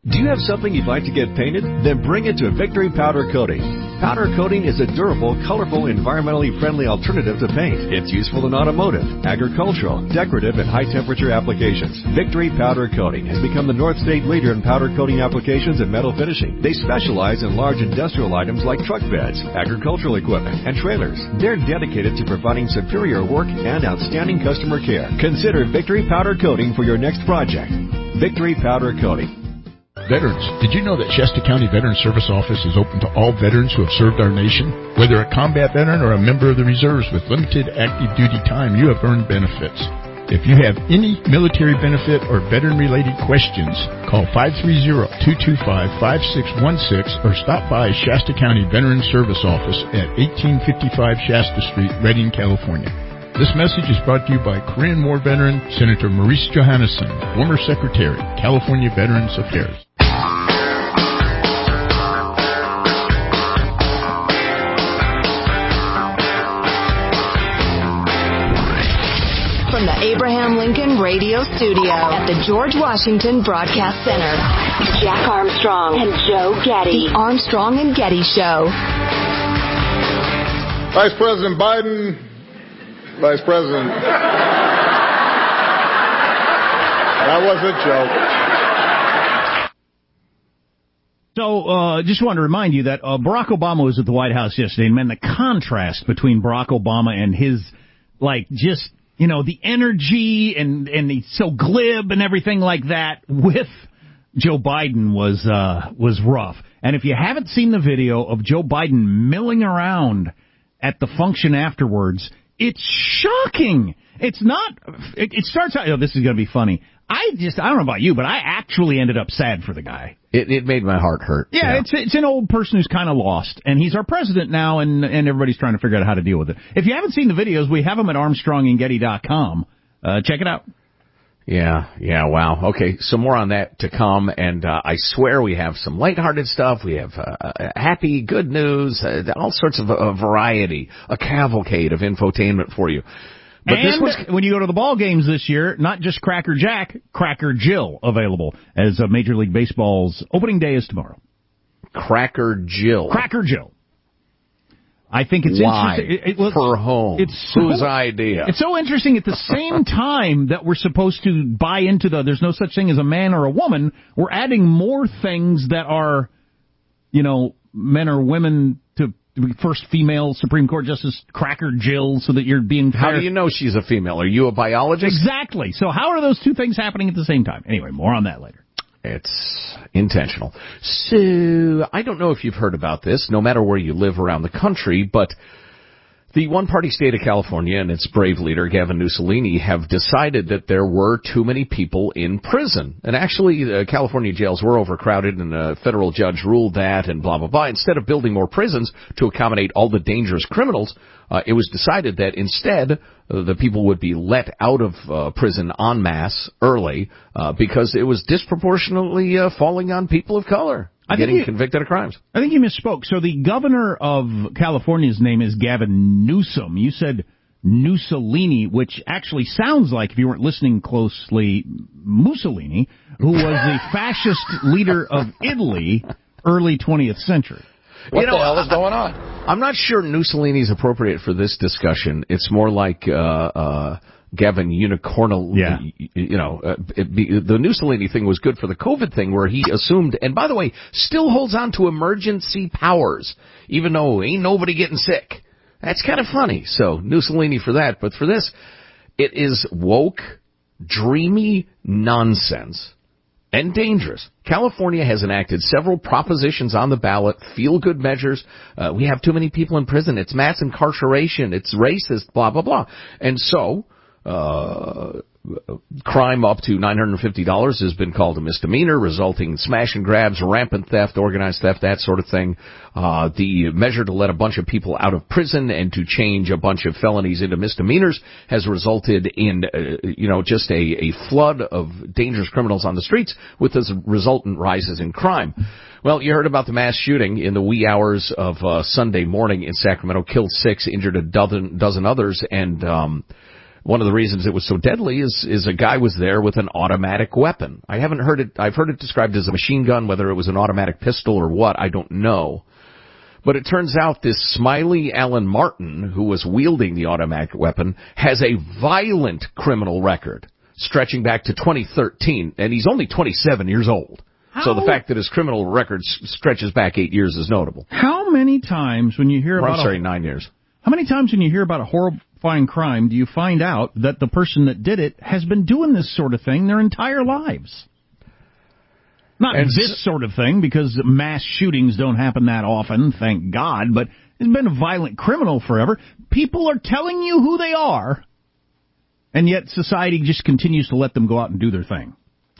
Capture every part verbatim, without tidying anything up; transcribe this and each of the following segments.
Do you have something you'd like to get painted? Then bring it to Victory Powder Coating. Powder coating is a durable, colorful, environmentally friendly alternative to paint. It's useful in automotive, agricultural, decorative, and high-temperature applications. Victory Powder Coating has become the North State leader in powder coating applications and metal finishing. They specialize in large industrial items like truck beds, agricultural equipment, and trailers. They're dedicated to providing superior work and outstanding customer care. Consider Victory Powder Coating for your next project. Victory Powder Coating. Veterans, did you know that Shasta County Veterans Service Office is open to all veterans who have served our nation? Whether a combat veteran or a member of the reserves with limited active duty time, you have earned benefits. If you have any military benefit or veteran-related questions, call five three zero, two two five, five six one six or stop by Shasta County Veterans Service Office at eighteen fifty-five Shasta Street, Redding, California. This message is brought to you by Korean War veteran Senator Maurice Johannesson, former Secretary, California Veterans Affairs. From the Abraham Lincoln Radio Studio at the George Washington Broadcast Center, Jack Armstrong and Joe Getty. The Armstrong and Getty Show. Vice President Biden, Vice President. That was a joke. So, uh, just want to remind you that uh, Barack Obama was at the White House yesterday, and man, the contrast between Barack Obama and his, like, just, you know, the energy and, and he's so glib and everything like that with Joe Biden was, uh, was rough. And if you haven't seen the video of Joe Biden milling around at the function afterwards, it's shocking. It's not, it, it starts out, oh, this is going to be funny. I just, I don't know about you, but I actually ended up sad for the guy. It, it made my heart hurt. Yeah, yeah. it's it's an old person who's kind of lost, and he's our president now, and, and everybody's trying to figure out how to deal with it. If you haven't seen the videos, we have them at Armstrong and Getty dot com. Uh, check it out. Yeah, yeah, wow. Okay, so more on that to come, and uh, I swear we have some lighthearted stuff. We have uh, happy, good news, uh, all sorts of uh, variety, a cavalcade of infotainment for you. But and this was, when you go to the ball games this year, not just Cracker Jack, Cracker Jill available, as uh, Major League Baseball's opening day is tomorrow. Cracker Jill. Cracker Jill. I think it's Why? interesting. It, it, well, For whom? It's so, Whose idea? It's so interesting at the same time that we're supposed to buy into the there's no such thing as a man or a woman, we're adding more things that are, you know, men or women to first female Supreme Court Justice Cracker Jill so that you're being fair. How do you know she's a female? Are you a biologist? Exactly. So how are those two things happening at the same time? Anyway, more on that later. It's intentional. So, I don't know if you've heard about this, no matter where you live around the country, but the one-party state of California and its brave leader, Gavin Mussolini, have decided that there were too many people in prison. And actually, the California jails were overcrowded, and a federal judge ruled that, and blah, blah, blah. Instead of building more prisons to accommodate all the dangerous criminals, uh, it was decided that instead, uh, the people would be let out of uh, prison en masse early uh, because it was disproportionately uh, falling on people of color. I getting think you, convicted of crimes. I think you misspoke. So the governor of California's name is Gavin Newsom. You said Mussolini, which actually sounds like, if you weren't listening closely, Mussolini, who was the fascist leader of Italy early twentieth century. What you know, the hell is going on? I'm not sure Mussolini's appropriate for this discussion. It's more like uh, uh, Gavin Unicornal. Yeah. You know, uh, it be, the Mussolini thing was good for the COVID thing, where he assumed, and by the way, still holds on to emergency powers, even though ain't nobody getting sick. That's kind of funny. So Mussolini for that, but for this, it is woke, dreamy nonsense. And dangerous. California has enacted several propositions on the ballot, feel-good measures. Uh, we have too many people in prison. It's mass incarceration. It's racist, blah, blah, blah. And so, uh, crime up to nine hundred fifty dollars has been called a misdemeanor, resulting in smash and grabs, rampant theft, organized theft, that sort of thing. Uh, the measure to let a bunch of people out of prison and to change a bunch of felonies into misdemeanors has resulted in, uh, you know, just a, a flood of dangerous criminals on the streets with as resultant rises in crime. Well, you heard about the mass shooting in the wee hours of uh, Sunday morning in Sacramento, killed six, injured a dozen, dozen others, and um One of the reasons it was so deadly is is a guy was there with an automatic weapon. I haven't heard it. I've heard it described as a machine gun, whether it was an automatic pistol or what, I don't know. But it turns out this Smiley Allen Martin, who was wielding the automatic weapon, has a violent criminal record stretching back to twenty thirteen, and he's only twenty-seven years old. How? So the fact that his criminal record stretches back eight years is notable. How many times when you hear or, about I'm sorry, a, nine years. How many times when you hear about a horrifying crime do you find out that the person that did it has been doing this sort of thing their entire lives? Not and this sort of thing, because mass shootings don't happen that often, thank God, but he's been a violent criminal forever. People are telling you who they are, and yet society just continues to let them go out and do their thing.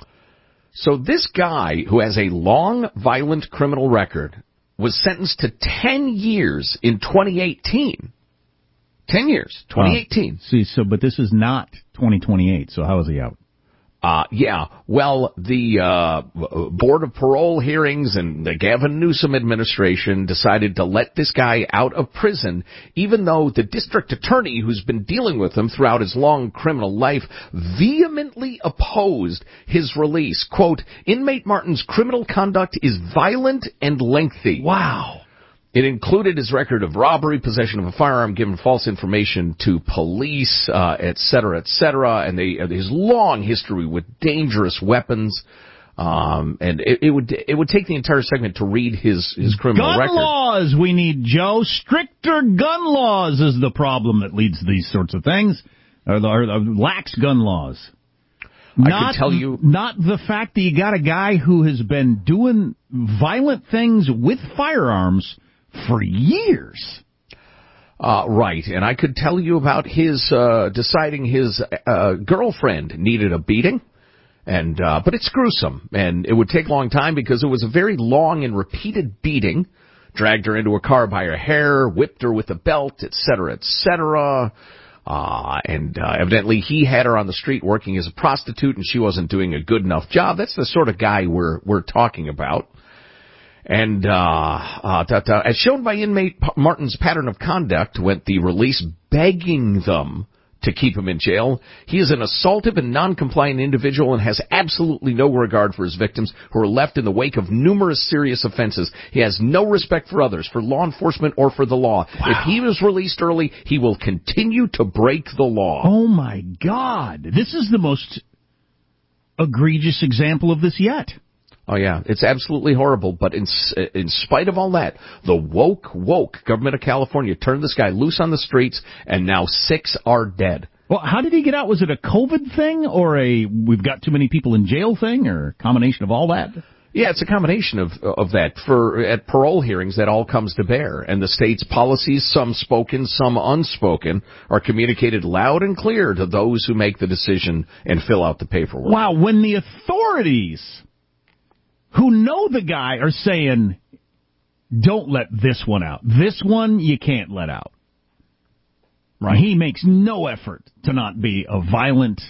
So this guy, who has a long, violent criminal record, was sentenced to ten years in twenty eighteen. ten years, twenty eighteen. Uh, see, so, but this is not twenty twenty-eight, so how is he out? Uh, yeah, well, the uh, Board of Parole Hearings and the Gavin Newsom administration decided to let this guy out of prison, even though the district attorney who's been dealing with him throughout his long criminal life vehemently opposed his release. Quote, inmate Martin's criminal conduct is violent and lengthy. Wow. It included his record of robbery, possession of a firearm, giving false information to police, uh, et cetera, et cetera, and they, uh, his long history with dangerous weapons. Um, and it, it would it would take the entire segment to read his, his criminal gun record. Gun laws we need, Joe. Stricter gun laws is the problem that leads to these sorts of things, or, the, or the lax gun laws. I not, can tell you, not the fact that you got a guy who has been doing violent things with firearms for years. Uh, right, and I could tell you about his uh, deciding his uh, girlfriend needed a beating, and uh, but it's gruesome, and it would take a long time because it was a very long and repeated beating. Dragged her into a car by her hair, whipped her with a belt, et cetera, et cetera. Uh, and uh, evidently he had her on the street working as a prostitute, and she wasn't doing a good enough job. That's the sort of guy we're we're talking about. And uh, uh, da, da, as shown by inmate Martin's pattern of conduct, went the release begging them to keep him in jail. He is an assaultive and non-compliant individual and has absolutely no regard for his victims, who are left in the wake of numerous serious offenses. He has no respect for others, for law enforcement, or for the law. Wow. If he was released early, he will continue to break the law. Oh, my God. This is the most egregious example of this yet. Oh, yeah, it's absolutely horrible, but in in spite of all that, the woke, woke government of California turned this guy loose on the streets, and now six are dead. Well, how did he get out? Was it a COVID thing, or a we've got too many people in jail thing, or a combination of all that? Yeah, it's a combination of of that. For at parole hearings, that all comes to bear, and the state's policies, some spoken, some unspoken, are communicated loud and clear to those who make the decision and fill out the paperwork. Wow, when the authorities who know the guy are saying, don't let this one out. This one you can't let out. Right? He makes no effort to not be a violent...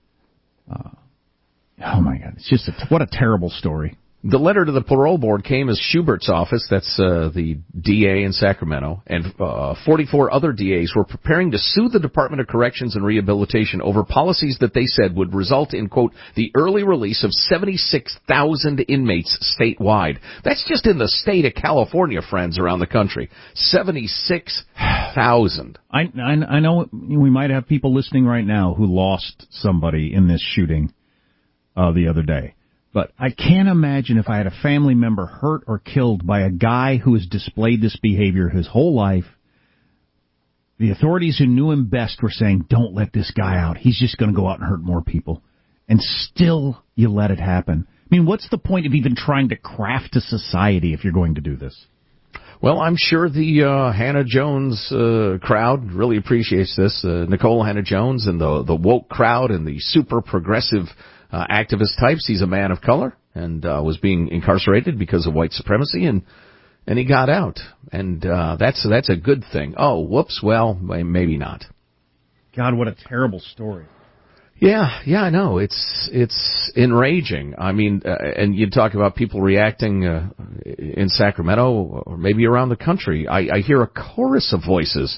Uh, oh, my God. It's just a, what a terrible story. The letter to the parole board came as Schubert's office, that's uh, the D A in Sacramento, and uh, forty-four other D As were preparing to sue the Department of Corrections and Rehabilitation over policies that they said would result in, quote, the early release of seventy-six thousand inmates statewide. That's just in the state of California, friends, around the country. seventy-six thousand. I, I, I know we might have people listening right now who lost somebody in this shooting uh, the other day. But I can't imagine if I had a family member hurt or killed by a guy who has displayed this behavior his whole life. The authorities who knew him best were saying, don't let this guy out. He's just going to go out and hurt more people. And still you let it happen. I mean, what's the point of even trying to craft a society if you're going to do this? Well, I'm sure the uh, Hannah Jones uh, crowd really appreciates this. Uh, Nicole Hannah Jones and the, the woke crowd and the super progressive Uh, activist types. He's a man of color and uh, was being incarcerated because of white supremacy, and and he got out, and uh, that's that's a good thing. Oh, whoops. Well, maybe not. God, what a terrible story. Yeah, yeah, I know. It's it's enraging. I mean, uh, and you talk about people reacting uh, in Sacramento or maybe around the country. I, I hear a chorus of voices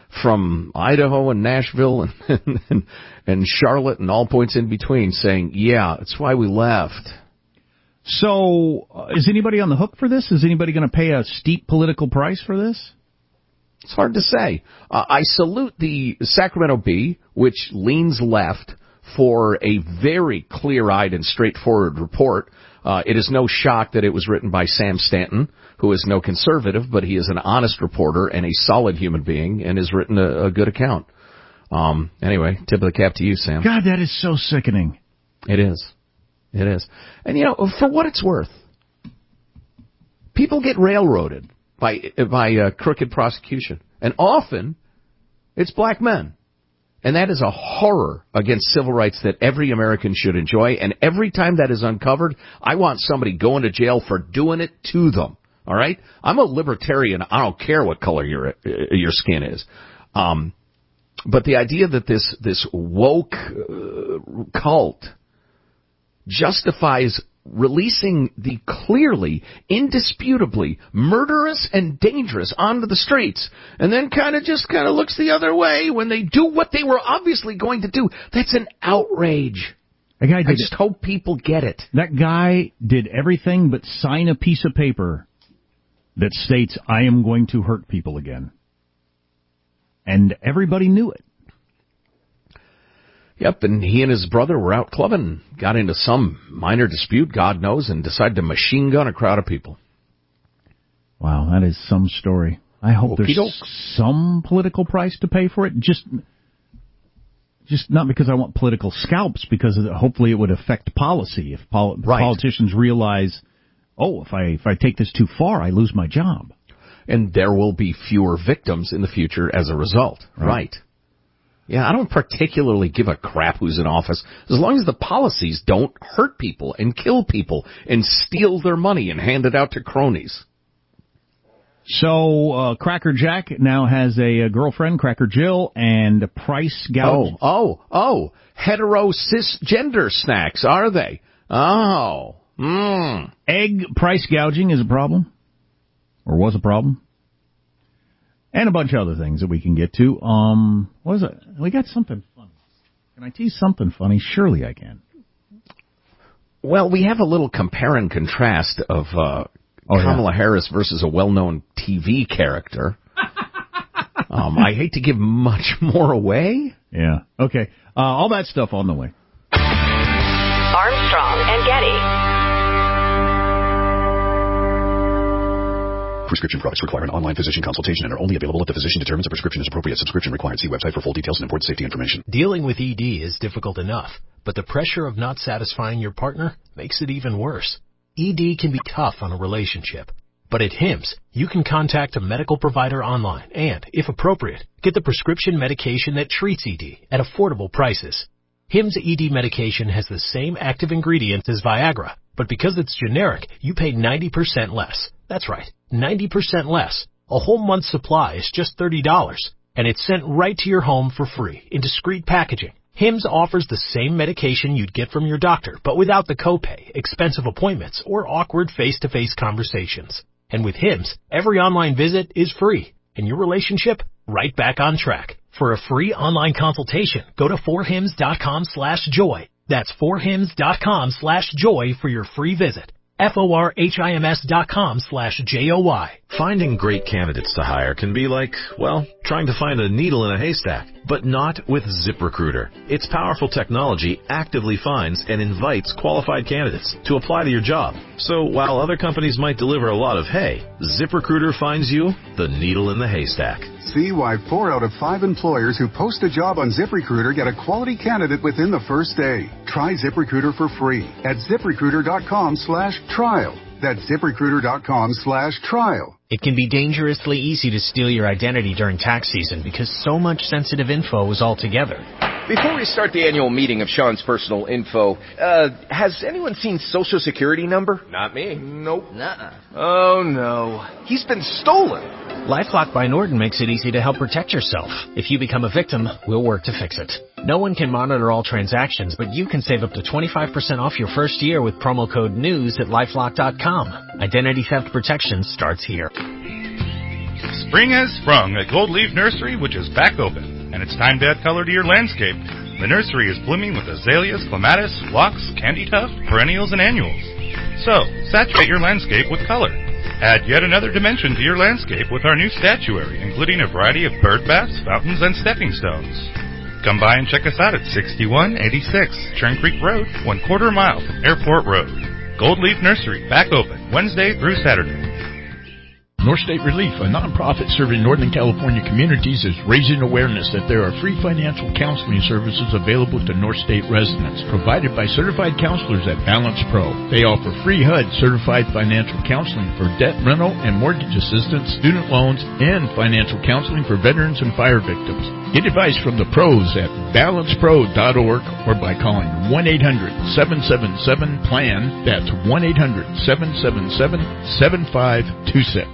from Idaho and Nashville and, and, and Charlotte and all points in between saying, yeah, that's why we left. So uh, is anybody on the hook for this? Is anybody going to pay a steep political price for this? It's hard to say. Uh, I salute the Sacramento Bee, which leans left for a very clear-eyed and straightforward report. Uh, it is no shock that it was written by Sam Stanton, who is no conservative, but he is an honest reporter and a solid human being and has written a, a good account. Um, anyway, tip of the cap to you, Sam. God, that is so sickening. It is. It is. And, you know, for what it's worth, people get railroaded by by uh, crooked prosecution. And often, it's black men. And that is a horror against civil rights that every American should enjoy. And every time that is uncovered, I want somebody going to jail for doing it to them. All right? I'm a libertarian. I don't care what color your your skin is. Um, but the idea that this, this woke uh, cult justifies releasing the clearly, indisputably murderous and dangerous onto the streets, and then kind of just kind of looks the other way when they do what they were obviously going to do. That's an outrage. That guy did I just it. hope people get it. That guy did everything but sign a piece of paper that states, I am going to hurt people again. And everybody knew it. Yep, and he and his brother were out clubbing, got into some minor dispute, God knows, and decided to machine gun a crowd of people. Wow, that is some story. I hope Okey-doke. there's some political price to pay for it. Just just not because I want political scalps, because hopefully it would affect policy. If pol- right. politicians realize, oh, if I if I take this too far, I lose my job. And there will be fewer victims in the future as a result. Right. right. Yeah, I don't particularly give a crap who's in office, as long as the policies don't hurt people and kill people and steal their money and hand it out to cronies. So, uh, Cracker Jack now has a, a girlfriend, Cracker Jill, and a price gouge. Oh, oh, oh, hetero cisgender snacks, are they? Oh, mmm. Egg price gouging is a problem, or was a problem. And a bunch of other things that we can get to. Um, what is it? We got something funny. Can I tease something funny? Surely I can. Well, we have a little compare and contrast of uh, oh, Kamala yeah. Harris versus a well-known T V character. um, I hate to give much more away. Yeah. Okay. Uh, all that stuff on the way. Armstrong and Getty. Prescription products require an online physician consultation and are only available if the physician determines a prescription is appropriate. Subscription required. See website for full details and important safety information. Dealing with E D is difficult enough, but the pressure of not satisfying your partner makes it even worse. E D can be tough on a relationship, but at Hims, you can contact a medical provider online and, if appropriate, get the prescription medication that treats E D at affordable prices. Hims E D medication has the same active ingredients as Viagra, but because it's generic, you pay ninety percent less. That's right, ninety percent less. A whole month's supply is just thirty dollars, and it's sent right to your home for free in discreet packaging. Hims offers the same medication you'd get from your doctor, but without the copay, expensive appointments, or awkward face-to-face conversations. And with Hims, every online visit is free, and your relationship right back on track. For a free online consultation, go to forhims.com slash joy. That's forhims.com slash joy for your free visit. F-O-R-H-I-M-S dot com slash J-O-Y. Finding great candidates to hire can be like, well, trying to find a needle in a haystack, but not with ZipRecruiter. Its powerful technology actively finds and invites qualified candidates to apply to your job. So while other companies might deliver a lot of hay, ZipRecruiter finds you the needle in the haystack. See why four out of five employers who post a job on ZipRecruiter get a quality candidate within the first day. Try ZipRecruiter for free at ZipRecruiter.com slash trial. That's ZipRecruiter.com slash trial. It can be dangerously easy to steal your identity during tax season because so much sensitive info is all together. Before we start the annual meeting of Sean's personal info, uh, has anyone seen Social Security number? Not me. Nope. Nuh-uh. Oh, no. He's been stolen. LifeLock by Norton makes it easy to help protect yourself. If you become a victim, we'll work to fix it. No one can monitor all transactions, but you can save up to twenty-five percent off your first year with promo code NEWS at LifeLock dot com. Identity theft protection starts here. Spring has sprung at Gold Leaf Nursery, which is back open, and it's time to add color to your landscape. The nursery is blooming with azaleas, clematis, phlox, candytuft, perennials, and annuals. So, saturate your landscape with color. Add yet another dimension to your landscape with our new statuary, including a variety of bird baths, fountains, and stepping stones. Come by and check us out at sixty-one eighty-six Churn Creek Road, one quarter mile from Airport Road. Gold Leaf Nursery, back open, Wednesday through Saturday. North State Relief, a nonprofit serving Northern California communities, is raising awareness that there are free financial counseling services available to North State residents, provided by certified counselors at Balance Pro. They offer free H U D certified financial counseling for debt, rental, and mortgage assistance, student loans, and financial counseling for veterans and fire victims. Get advice from the pros at balance pro dot org or by calling one eight hundred seven seven seven PLAN. That's one eight hundred seven seven seven seven five two six.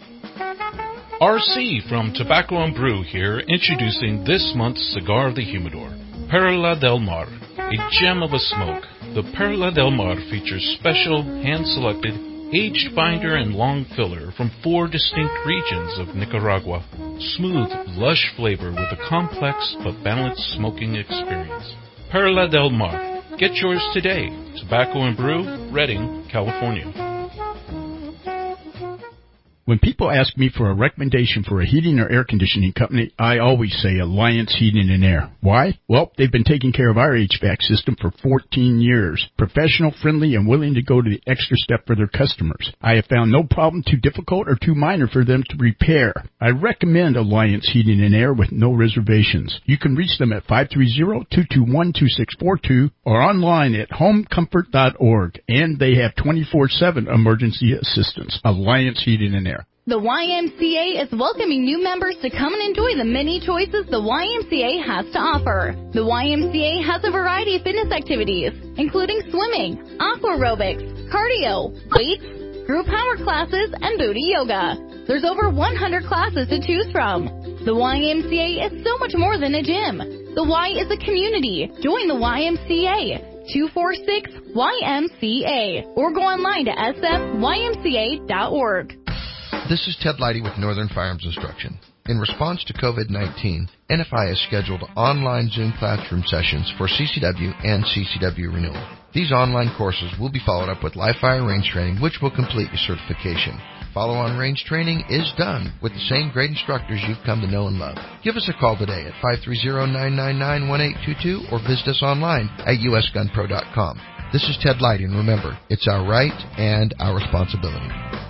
R C from Tobacco and Brew here, introducing this month's Cigar of the Humidor, Perla del Mar, a gem of a smoke. The Perla del Mar features special, hand-selected, aged binder and long filler from four distinct regions of Nicaragua. Smooth, lush flavor with a complex but balanced smoking experience. Perla del Mar. Get yours today. Tobacco and Brew, Redding, California. When people ask me for a recommendation for a heating or air conditioning company, I always say Alliance Heating and Air. Why? Well, they've been taking care of our H V A C system for fourteen years. Professional, friendly, and willing to go to the extra step for their customers. I have found no problem too difficult or too minor for them to repair. I recommend Alliance Heating and Air with no reservations. You can reach them at five three zero, two two one, two six four two or online at home comfort dot org. And they have twenty-four seven emergency assistance. Alliance Heating and Air. The Y M C A is welcoming new members to come and enjoy the many choices the Y M C A has to offer. The Y M C A has a variety of fitness activities, including swimming, aqua aerobics, cardio, weights, group power classes, and booty yoga. There's over one hundred classes to choose from. The Y M C A is so much more than a gym. The Y is a community. Join the Y M C A. two four six Y M C A or go online to s f y m c a dot org. This is Ted Leidy with Northern Firearms Instruction. In response to COVID nineteen, N F I has scheduled online Zoom classroom sessions for C C W and C C W renewal. These online courses will be followed up with live fire range training, which will complete your certification. Follow-on range training is done with the same great instructors you've come to know and love. Give us a call today at five three zero, nine nine nine, one eight two two or visit us online at u s gun pro dot com. This is Ted Leidy, and remember, it's our right and our responsibility.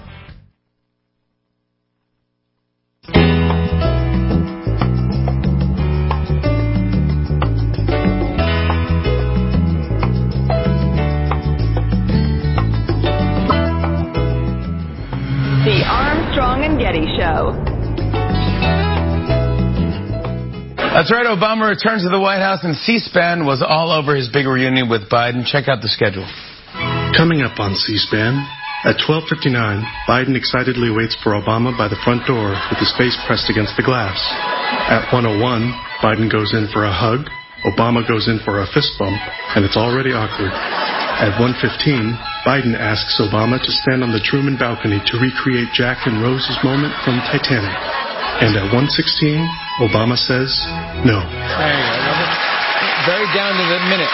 The Armstrong and Getty Show. That's right, Obama returned to the White House and C-SPAN was all over his big reunion with Biden. Check out the schedule. Coming up on C-SPAN, at twelve fifty-nine, Biden excitedly waits for Obama by the front door with his face pressed against the glass. At one oh one, Biden goes in for a hug, Obama goes in for a fist bump, and it's already awkward. At one fifteen, Biden asks Obama to stand on the Truman balcony to recreate Jack and Rose's moment from Titanic. And at one sixteen, Obama says no. Very down to the minute.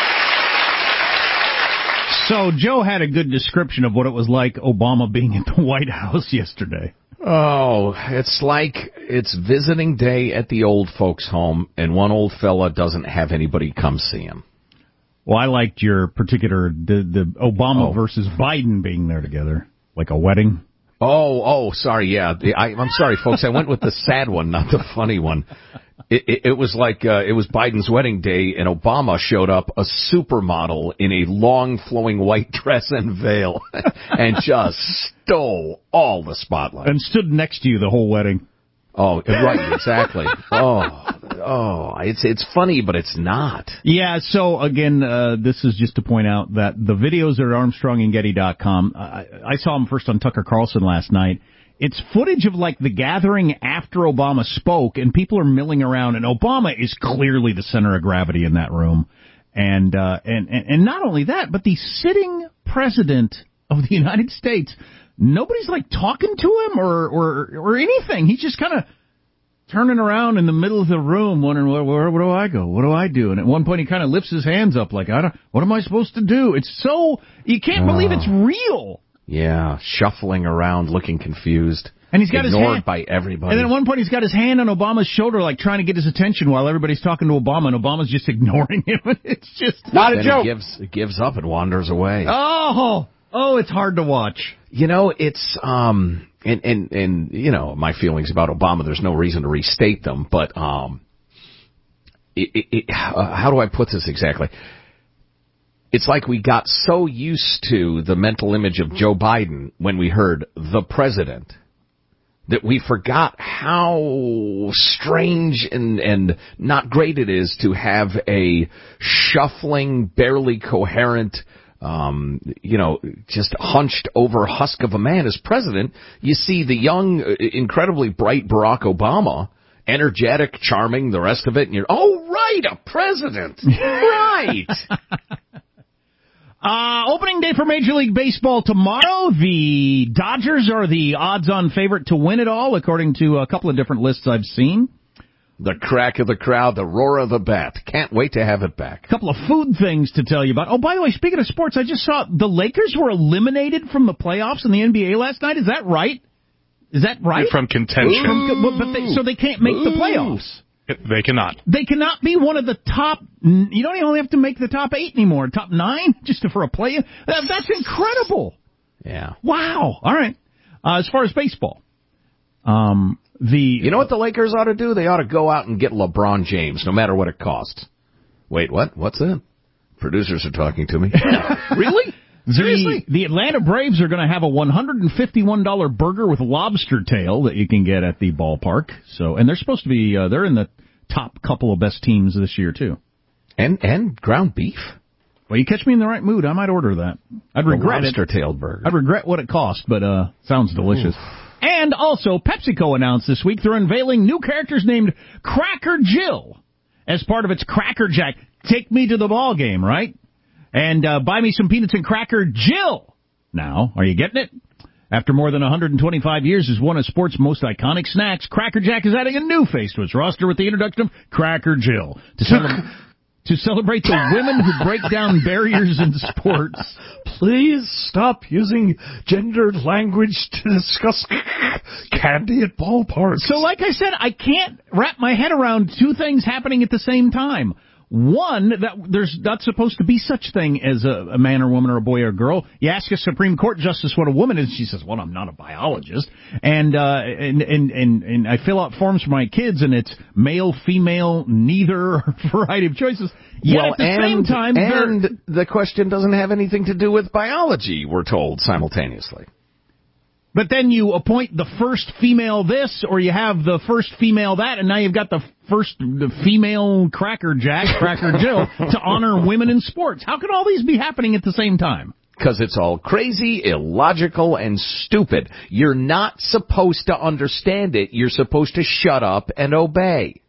So Joe had a good description of what it was like Obama being at the White House yesterday. Oh, it's like it's visiting day at the old folks' home, and one old fella doesn't have anybody come see him. Well, I liked your particular, the, the Obama oh. versus Biden being there together, like a wedding. Oh, oh, sorry, yeah. I, I'm sorry, folks. I went with the sad one, not the funny one. It, it, it was like uh, it was Biden's wedding day, and Obama showed up, a supermodel in a long, flowing white dress and veil, and just stole all the spotlight. And stood next to you the whole wedding. Oh, right, exactly. Oh, oh, it's it's funny, but it's not. Yeah. So again, uh, this is just to point out that the videos are at armstrong and getty dot com. I, I saw them first on Tucker Carlson last night. It's footage of like the gathering after Obama spoke, and people are milling around, and Obama is clearly the center of gravity in that room. And uh, and, and and not only that, but the sitting president of the United States, nobody's like talking to him or, or, or anything. He's just kind of turning around in the middle of the room wondering, where, where, where do I go? What do I do? And at one point he kind of lifts his hands up like, I don't, what am I supposed to do? It's so, you can't oh. believe it's real. Yeah, shuffling around, looking confused. And he's got ignored his hand, by everybody. And then at one point he's got his hand on Obama's shoulder, like trying to get his attention while everybody's talking to Obama, and Obama's just ignoring him. It's just not a joke. He gives, he gives up and wanders away. Oh, oh, it's hard to watch. You know, it's um, and and and you know, my feelings about Obama. There's no reason to restate them, but um, it, it, it, uh, how do I put this exactly? It's like we got so used to the mental image of Joe Biden when we heard the president that we forgot how strange and, and not great it is to have a shuffling, barely coherent, um, you know, just hunched over husk of a man as president. You see the young, incredibly bright Barack Obama, energetic, charming, the rest of it, and you're, oh, right, a president. Right. Uh, opening day for Major League Baseball tomorrow. The Dodgers are the odds-on favorite to win it all, according to a couple of different lists I've seen. The crack of the crowd, the roar of the bat. Can't wait to have it back. A couple of food things to tell you about. Oh, by the way, speaking of sports, I just saw the Lakers were eliminated from the playoffs in the N B A last night. Is that right? Is that right? They're from contention. From, but, but they, so they can't make Ooh. the playoffs. They cannot. They cannot be one of the top. You don't even have to make the top eight anymore. Top nine, just for a play. That, that's incredible. Yeah. Wow. All right. Uh, as far as baseball, um, the you know what the Lakers ought to do? They ought to go out and get LeBron James, no matter what it costs. Wait, what? What's that? Producers are talking to me. Really? Seriously? The, the Atlanta Braves are going to have a one hundred fifty-one dollars burger with lobster tail that you can get at the ballpark. So, and they're supposed to be, uh, they're in the top couple of best teams this year, too. And, and ground beef. Well, you catch me in the right mood, I might order that. I'd the regret lobster it. tailed burger. I'd regret what it cost, but, uh, sounds delicious. Oof. And also, PepsiCo announced this week they're unveiling new characters named Cracker Jill as part of its Cracker Jack. Take me to the ball game, right? And uh, buy me some peanuts and cracker Jill. Now, are you getting it? After more than one hundred twenty-five years as one of sports' most iconic snacks, Cracker Jack is adding a new face to its roster with the introduction of Cracker Jill. To, cele- to celebrate the women who break down barriers in sports. Please stop using gendered language to discuss candy at ballparks. So like I said, I can't wrap my head around two things happening at the same time. One, that there's not supposed to be such thing as a, a man or woman or a boy or a girl. You ask a Supreme Court justice what a woman is, she says, well, I'm not a biologist. And, uh, and, and, and, and I fill out forms for my kids and it's male, female, neither, variety of choices. Yet well, at the and, same time, and the question doesn't have anything to do with biology, we're told simultaneously. But then you appoint the first female this, or you have the first female that, and now you've got the first the female Cracker Jack, Cracker Jill, to honor women in sports. How can all these be happening at the same time? Because it's all crazy, illogical, and stupid. You're not supposed to understand it. You're supposed to shut up and obey.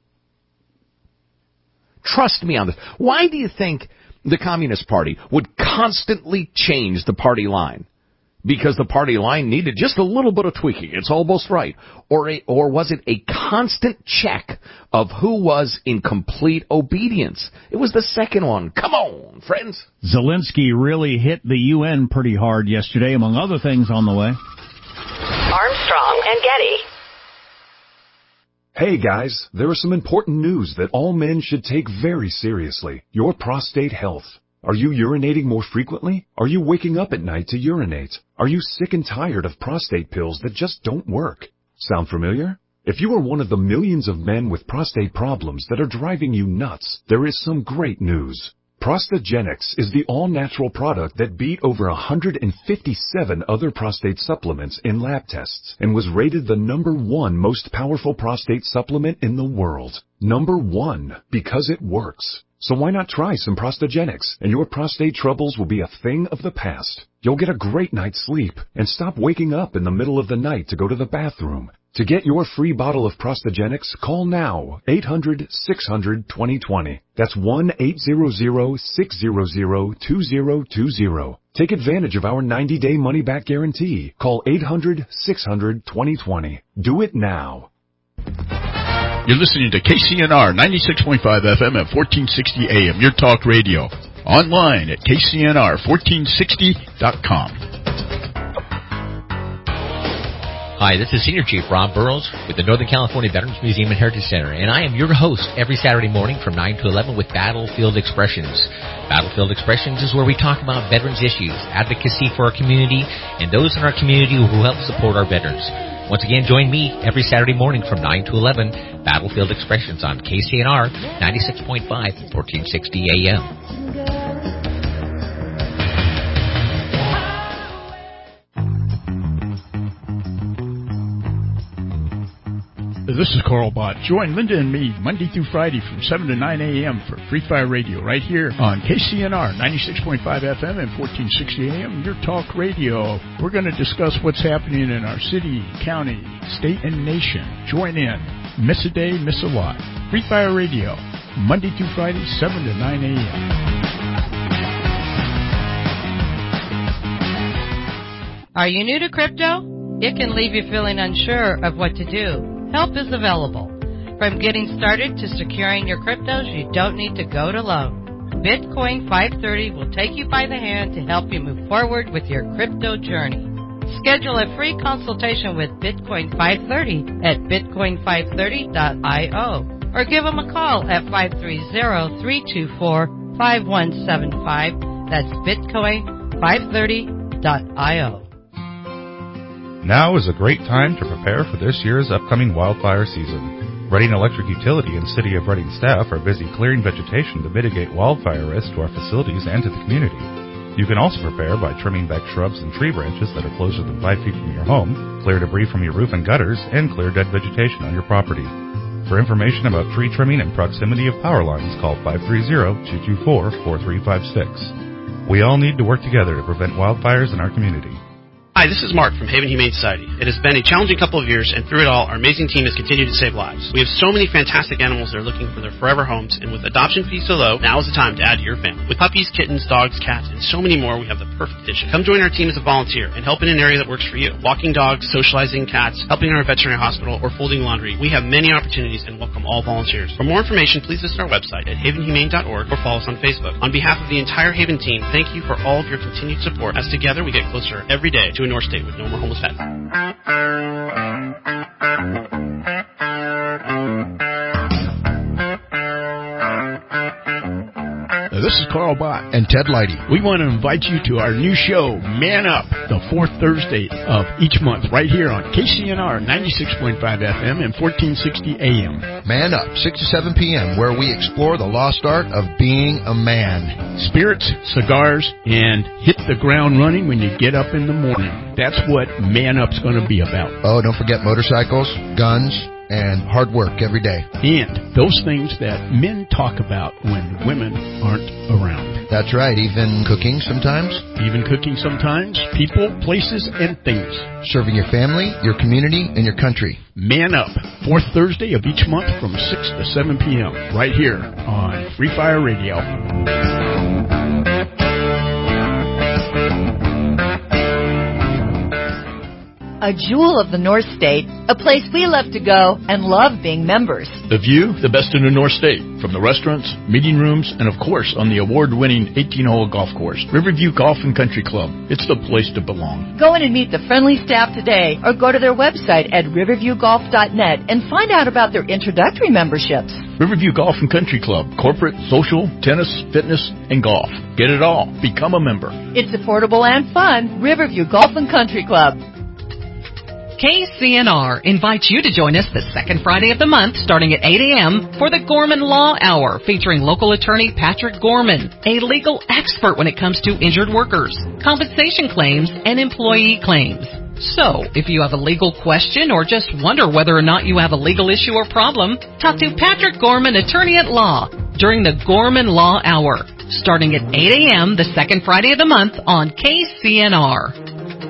Trust me on this. Why do you think the Communist Party would constantly change the party line? Because the party line needed just a little bit of tweaking. It's almost right. Or a, or was it a constant check of who was in complete obedience? It was the second one. Come on, friends. Zelensky really hit the U N pretty hard yesterday, among other things on the way. Armstrong and Getty. Hey guys, there is some important news that all men should take very seriously. Your prostate health. Are you urinating more frequently? Are you waking up at night to urinate? Are you sick and tired of prostate pills that just don't work? Sound familiar? If you are one of the millions of men with prostate problems that are driving you nuts, there is some great news. Prostagenics is the all-natural product that beat over one hundred fifty-seven other prostate supplements in lab tests and was rated the number one most powerful prostate supplement in the world. Number one, because it works. So why not try some Prostagenics, and your prostate troubles will be a thing of the past. You'll get a great night's sleep and stop waking up in the middle of the night to go to the bathroom. To get your free bottle of Prostagenics, call now, eight hundred, six hundred, twenty twenty. That's one eight hundred, six hundred, two zero two zero. Take advantage of our ninety-day money-back guarantee. Call eight hundred, six hundred, twenty twenty. Do it now. You're listening to K C N R ninety-six point five F M at fourteen sixty A M, your talk radio. Online at K C N R fourteen sixty dot com. Hi, this is Senior Chief Rob Burrows with the Northern California Veterans Museum and Heritage Center, and I am your host every Saturday morning from nine to eleven with Battlefield Expressions. Battlefield Expressions is where we talk about veterans issues, advocacy for our community, and those in our community who help support our veterans. Once again, join me every Saturday morning from nine to eleven, Battlefield Expressions on K C N R ninety-six point five, fourteen sixty A M. This is Carl Bott. Join Linda and me Monday through Friday from seven to nine A M for Free Fire Radio right here on K C N R ninety-six point five F M and fourteen sixty A M, your talk radio. We're going to discuss what's happening in our city, county, state, and nation. Join in. Miss a day, miss a lot. Free Fire Radio, Monday through Friday, seven to nine A M. Are you new to crypto? It can leave you feeling unsure of what to do. Help is available. From getting started to securing your cryptos, you don't need to go it alone. Bitcoin five thirty will take you by the hand to help you move forward with your crypto journey. Schedule a free consultation with Bitcoin five thirty at bitcoin five thirty dot io or give them a call at five three zero, three two four, five one seven five. That's bitcoin five thirty dot io. Now is a great time to prepare for this year's upcoming wildfire season. Reading Electric Utility and City of Reading staff are busy clearing vegetation to mitigate wildfire risk to our facilities and to the community. You can also prepare by trimming back shrubs and tree branches that are closer than five feet from your home, clear debris from your roof and gutters, and clear dead vegetation on your property. For information about tree trimming and proximity of power lines, call five three zero, two two four, four three five six. We all need to work together to prevent wildfires in our community. Hi, this is Mark from Haven Humane Society. It has been a challenging couple of years, and through it all, our amazing team has continued to save lives. We have so many fantastic animals that are looking for their forever homes, and with adoption fees so low, now is the time to add to your family. With puppies, kittens, dogs, cats, and so many more, we have the perfect addition. Come join our team as a volunteer and help in an area that works for you. Walking dogs, socializing cats, helping our veterinary hospital, or folding laundry. We have many opportunities and welcome all volunteers. For more information, please visit our website at haven humane dot org or follow us on Facebook. On behalf of the entire Haven team, thank you for all of your continued support, as together we get closer every day to a North State with no more homeless pets. This is Carl Bott and Ted Leidy. We want to invite you to our new show, Man Up, the fourth Thursday of each month, right here on K C N R ninety-six point five F M and fourteen sixty A M. Man Up, six to seven P M, where we explore the lost art of being a man. Spirits, cigars, and hit the ground running when you get up in the morning. That's what Man Up's going to be about. Oh, don't forget motorcycles, guns, and hard work every day. And those things that men talk about when women aren't around. That's right, even cooking sometimes. Even cooking sometimes. People, places, and things. Serving your family, your community, and your country. Man Up, fourth Thursday of each month from six to seven P M right here on Free Fire Radio. A jewel of the North State, a place we love to go and love being members. The view, the best in the North State, from the restaurants, meeting rooms, and of course on the award-winning eighteen-hole golf course, Riverview Golf and Country Club. It's the place to belong. Go in and meet the friendly staff today or go to their website at riverview golf dot net and find out about their introductory memberships. Riverview Golf and Country Club, corporate, social, tennis, fitness, and golf. Get it all. Become a member. It's affordable and fun. Riverview Golf and Country Club. K C N R invites you to join us the second Friday of the month starting at eight A M for the Gorman Law Hour featuring local attorney Patrick Gorman, a legal expert when it comes to injured workers, compensation claims, and employee claims. So, if you have a legal question or just wonder whether or not you have a legal issue or problem, talk to Patrick Gorman, attorney at law, during the Gorman Law Hour starting at eight A M the second Friday of the month on K C N R.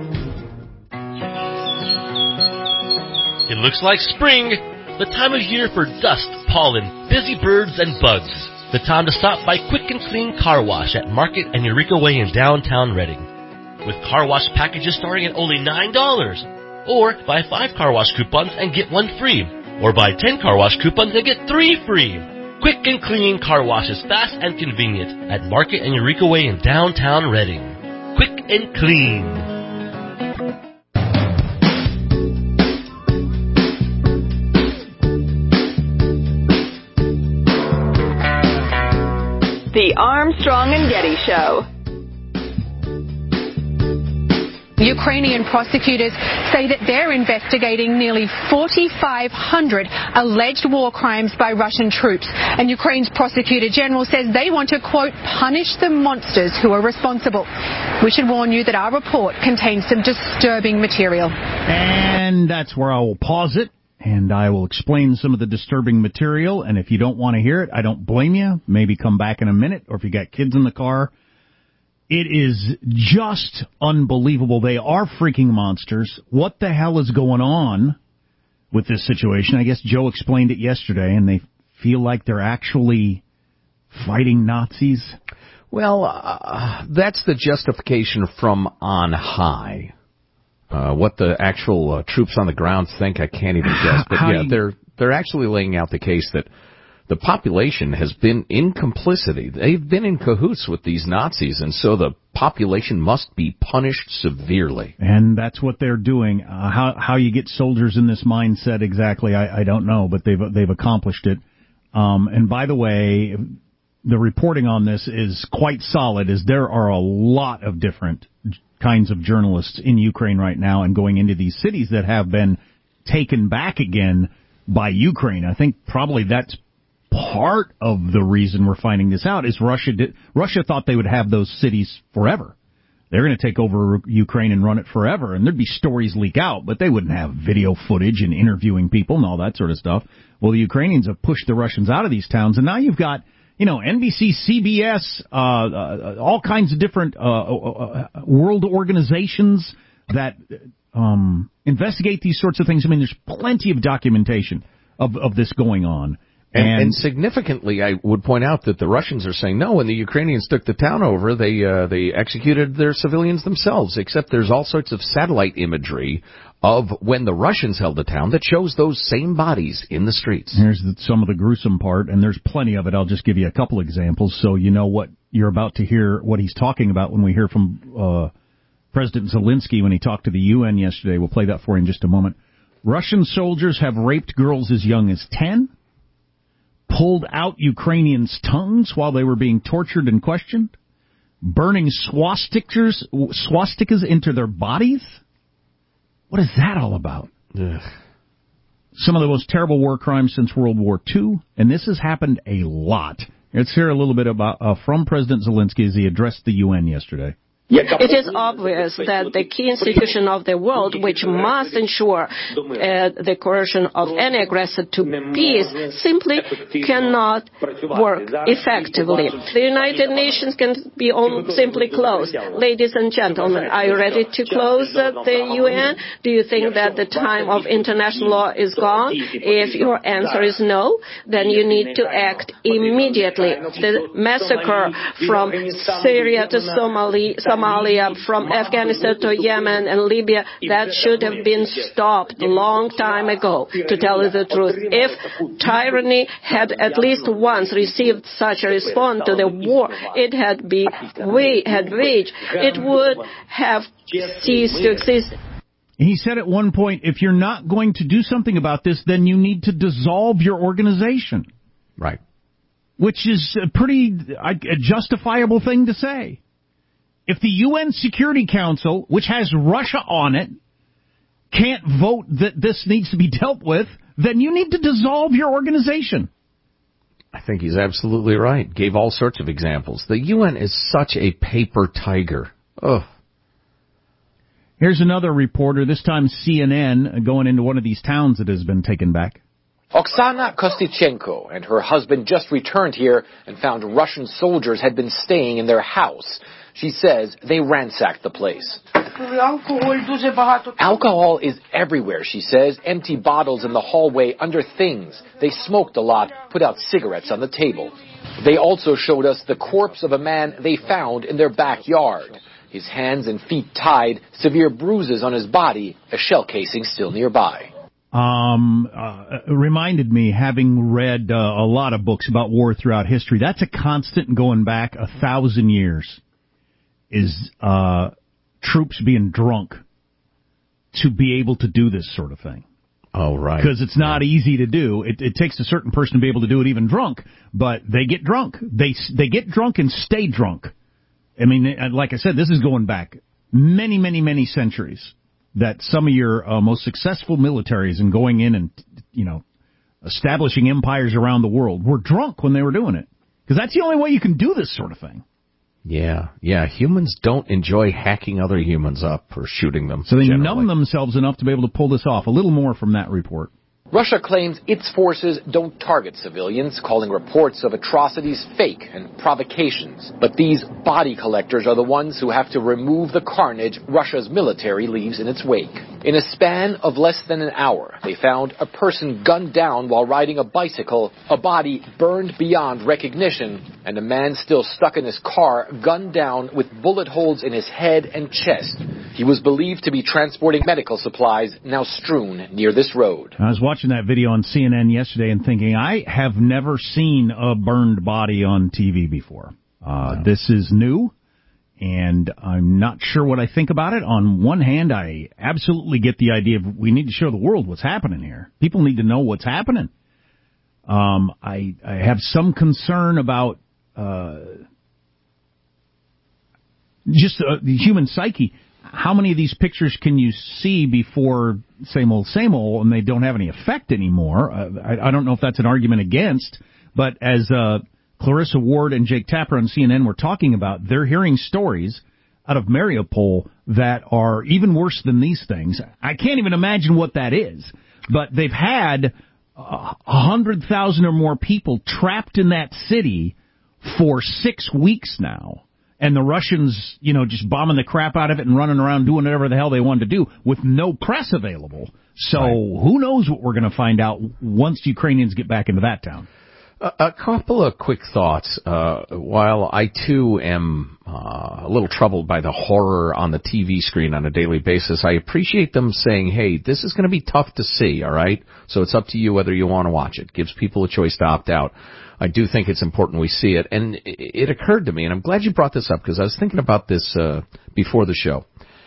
It looks like spring, the time of year for dust, pollen, busy birds, and bugs. The time to stop by Quick and Clean Car Wash at Market and Eureka Way in downtown Reading. with car wash packages starting at only nine dollars. Or buy five car wash coupons and get one free. Or buy ten car wash coupons and get three free. Quick and clean car wash is fast and convenient at Market and Eureka Way in downtown Reading. Quick and clean. The Armstrong and Getty Show. Ukrainian prosecutors say that they're investigating nearly forty-five hundred alleged war crimes by Russian troops. And Ukraine's prosecutor general says they want to, quote, punish the monsters who are responsible. We should warn you that our report contains some disturbing material. And that's where I will pause it. And I will explain some of the disturbing material. And if you don't want to hear it, I don't blame you. Maybe come back in a minute. Or if you got kids in the car. It is just unbelievable. They are freaking monsters. What the hell is going on with this situation? I guess Joe explained it yesterday, and they feel like they're actually fighting Nazis. Well, uh, that's the justification from on high. Uh, what the actual uh, troops on the ground think, I can't even guess. But How yeah, you... they're they're actually laying out the case that the population has been in complicity. They've been in cahoots with these Nazis, and so the population must be punished severely. And that's what they're doing. Uh, how how you get soldiers in this mindset exactly, I, I don't know, but they've they've accomplished it. Um, and by the way, the reporting on this is quite solid, as there are a lot of different kinds of journalists in Ukraine right now and going into these cities that have been taken back again by Ukraine. I think probably that's part of the reason we're finding this out is Russia did, Russia thought they would have those cities forever. They're going to take over Ukraine and run it forever, and there'd be stories leak out, but they wouldn't have video footage and interviewing people and all that sort of stuff. Well, the Ukrainians have pushed the Russians out of these towns, and now you've got, you know, N B C, C B S, uh, uh all kinds of different uh, uh, world organizations that um, investigate these sorts of things. I mean, there's plenty of documentation of, of this going on. And, and, and significantly, I would point out that the Russians are saying, no, when the Ukrainians took the town over, they uh, they executed their civilians themselves, except there's all sorts of satellite imagery of when the Russians held the town that shows those same bodies in the streets. Here's the, some of the gruesome part, and there's plenty of it. I'll just give you a couple examples so you know what you're about to hear, what he's talking about when we hear from uh, President Zelensky when he talked to the U N yesterday. We'll play that for you in just a moment. Russian soldiers have raped girls as young as ten. Pulled out Ukrainians' tongues while they were being tortured and questioned, burning swastikas, swastikas into their bodies. What is that all about? Ugh. Some of the most terrible war crimes since World War Two, and this has happened a lot. Let's hear a little bit about uh, from President Zelensky as he addressed the U N yesterday. It is obvious that the key institution of the world, which must ensure uh, the coercion of any aggressor to peace, simply cannot work effectively. The United Nations can be on, simply closed. Ladies and gentlemen, are you ready to close uh, the U N? Do you think that the time of international law is gone? If your answer is no, then you need to act immediately. The massacre from Syria to Somalia, Somalia, from Afghanistan to Yemen and Libya, that should have been stopped a long time ago, to tell you the truth. If tyranny had at least once received such a response to the war it had, be, we, had waged, it would have ceased to exist. He said at one point, if you're not going to do something about this, then you need to dissolve your organization. Right. Which is a pretty a justifiable thing to say. If the U N Security Council, which has Russia on it, can't vote that this needs to be dealt with, then you need to dissolve your organization. I think he's absolutely right. Gave all sorts of examples. The U N is such a paper tiger. Ugh. Here's another reporter, this time C N N, going into one of these towns that has been taken back. Oksana Kostichenko and her husband just returned here and found Russian soldiers had been staying in their house. She says they ransacked the place. Alcohol is everywhere, she says. Empty bottles in the hallway, under things. They smoked a lot, put out cigarettes on the table. They also showed us the corpse of a man they found in their backyard. his hands and feet tied, severe bruises on his body, a shell casing still nearby. Um, uh, reminded me, having read uh, a lot of books about war throughout history, that's a constant going back a thousand years, is uh, troops being drunk to be able to do this sort of thing. Oh, right. Because it's not yeah. easy to do. It, it takes a certain person to be able to do it even drunk, but they get drunk. They they get drunk and stay drunk. I mean, like I said, this is going back many, many, many centuries, that some of your uh, most successful militaries and going in and, you know, establishing empires around the world were drunk when they were doing it. Because that's the only way you can do this sort of thing. Yeah, yeah. Humans don't enjoy hacking other humans up or shooting them. So they generally. numb themselves enough to be able to pull this off. A little more from that report. Russia claims its forces don't target civilians, calling reports of atrocities fake and provocations. But these body collectors are the ones who have to remove the carnage Russia's military leaves in its wake. In a span of less than an hour, they found a person gunned down while riding a bicycle, a body burned beyond recognition, and a man still stuck in his car gunned down with bullet holes in his head and chest. He was believed to be transporting medical supplies, now strewn near this road. I was watching that video on C N N yesterday and thinking, I have never seen a burned body on T V before. Uh, no. This is new, and I'm not sure what I think about it. On one hand, I absolutely get the idea of we need to show the world what's happening here. People need to know what's happening. Um, I, I have some concern about uh, just uh, the human psyche. How many of these pictures can you see before same old, same old, and they don't have any effect anymore? Uh, I, I don't know if that's an argument against, but as uh, Clarissa Ward and Jake Tapper on C N N were talking about, they're hearing stories out of Mariupol that are even worse than these things. I can't even imagine what that is, but they've had a hundred thousand or more people trapped in that city for six weeks now. And the Russians, you know, just bombing the crap out of it and running around doing whatever the hell they wanted to do with no press available. So right. Who knows what we're going to find out once Ukrainians get back into that town. A, a couple of quick thoughts. Uh, while I, too, am uh, a little troubled by the horror on the T V screen on a daily basis, I appreciate them saying, hey, this is going to be tough to see, all right? So it's up to you whether you want to watch it. Gives people a choice to opt out. I do think it's important we see it. And it occurred to me, and I'm glad you brought this up, because I was thinking about this uh, before the show.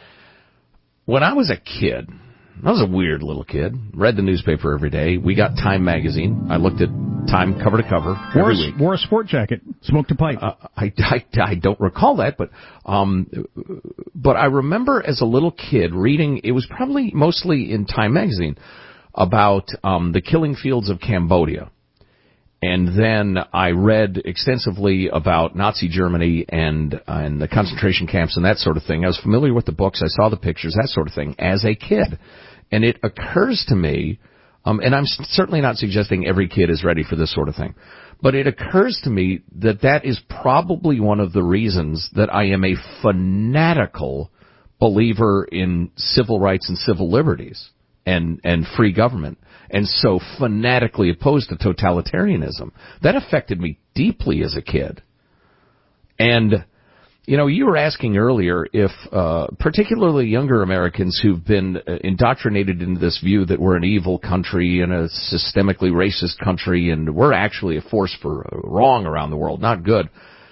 When I was a kid, I was a weird little kid, read the newspaper every day. We got Time magazine. I looked at Time cover to cover every wore a, week. Wore a sport jacket, smoked a pipe. Uh, I, I, I don't recall that, but um, but I remember as a little kid reading, it was probably mostly in Time magazine, about um, the killing fields of Cambodia. And then I read extensively about Nazi Germany and, uh, and the concentration camps and that sort of thing. I was familiar with the books. I saw the pictures, that sort of thing, as a kid. And it occurs to me, um, and I'm certainly not suggesting every kid is ready for this sort of thing, but it occurs to me that that is probably one of the reasons that I am a fanatical believer in civil rights and civil liberties and, and free government, and so fanatically opposed to totalitarianism. That affected me deeply as a kid. And, you know, you were asking earlier if, uh, particularly younger Americans who've been indoctrinated into this view that we're an evil country and a systemically racist country and we're actually a force for wrong around the world, not good.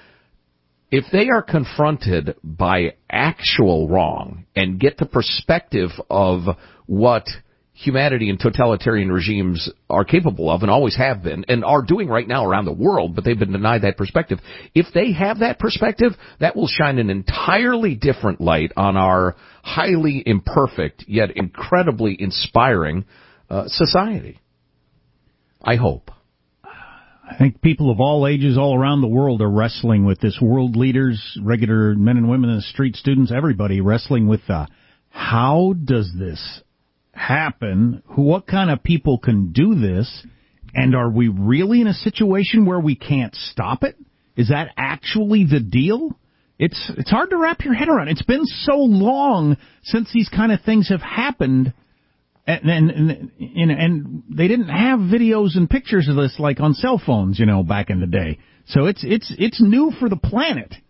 If they are confronted by actual wrong and get the perspective of what humanity and totalitarian regimes are capable of and always have been and are doing right now around the world, but they've been denied that perspective. If they have that perspective, that will shine an entirely different light on our highly imperfect yet incredibly inspiring uh, society. I hope. I think people of all ages all around the world are wrestling with this. World leaders, regular men and women in the street, students, everybody wrestling with uh, how does this happen? What kind of people can do this? And are we really in a situation where we can't stop it? Is that actually the deal? It's it's hard to wrap your head around. It's been so long since these kind of things have happened. And, and, and, and they didn't have videos and pictures of this like on cell phones, you know, back in the day. So it's it's it's new for the planet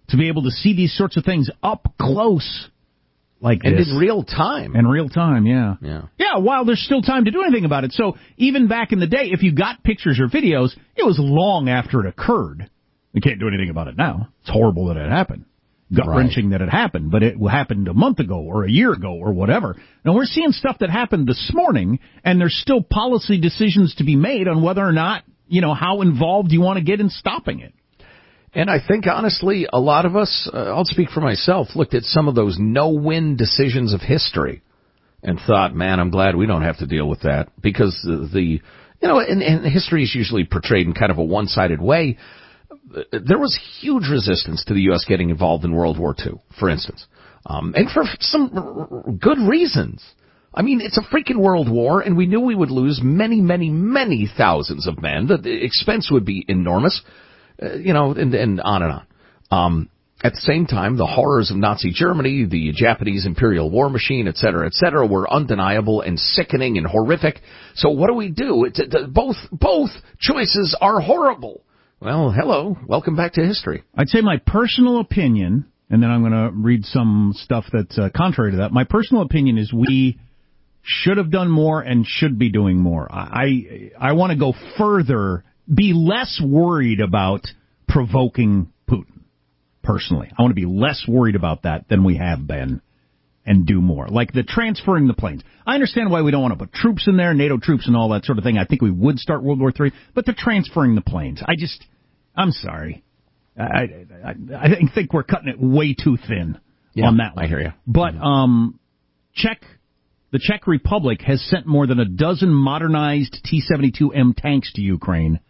to be able to see these sorts of things up close like and this. in real time. In real time, yeah. Yeah. Yeah, while there's still time to do anything about it. So even back in the day, if you got pictures or videos, it was long after it occurred. We can't do anything about it now. It's horrible that it happened. Gut-wrenching right. that it happened, but it happened a month ago or a year ago or whatever. Now, we're seeing stuff that happened this morning, and there's still policy decisions to be made on whether or not, you know, how involved you want to get in stopping it. And I think, honestly, a lot of us, uh, I'll speak for myself, looked at some of those no-win decisions of history and thought, man, I'm glad we don't have to deal with that, because the, the you know, and, and history is usually portrayed in kind of a one-sided way. There was huge resistance to the U S getting involved in World War Two, for instance, um, and for some good reasons. I mean, it's a freaking world war, and we knew we would lose many, many, many thousands of men. The, the expense would be enormous, uh, you know, and, and on and on. Um, at the same time, the horrors of Nazi Germany, the Japanese imperial war machine, et cetera, et cetera, were undeniable and sickening and horrific. So what do we do? It's, it, both both choices are horrible. Well, hello. Welcome back to history. I'd say my personal opinion, and then I'm going to read some stuff that's uh, contrary to that. My personal opinion is we should have done more and should be doing more. I I, I want to go further, be less worried about provoking Putin, personally. I want to be less worried about that than we have been and do more. Like the transferring the planes. I understand why we don't want to put troops in there, NATO troops and all that sort of thing. I think we would start World War Three, but the transferring the planes. I just, I'm sorry. I, I, I think we're cutting it way too thin yeah, on that one. I hear you. But, um, Czech, the Czech Republic has sent more than a dozen modernized T seventy-two M tanks to Ukraine,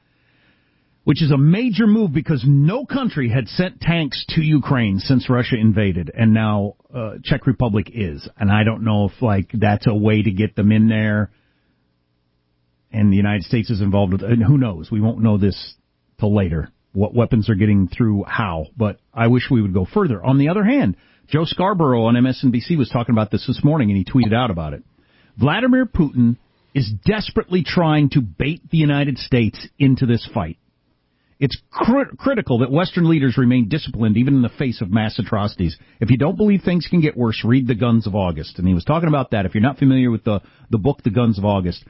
which is a major move because no country had sent tanks to Ukraine since Russia invaded, and now uh, Czech Republic is. And I don't know if, like, that's a way to get them in there, and the United States is involved with it. And who knows? We won't know this till later, what weapons are getting through how. But I wish we would go further. On the other hand, Joe Scarborough on M S N B C was talking about this this morning, and he tweeted out about it. Vladimir Putin is desperately trying to bait the United States into this fight. It's cr- critical that Western leaders remain disciplined even in the face of mass atrocities. If you don't believe things can get worse, read The Guns of August. And he was talking about that. If you're not familiar with the, the book The Guns of August,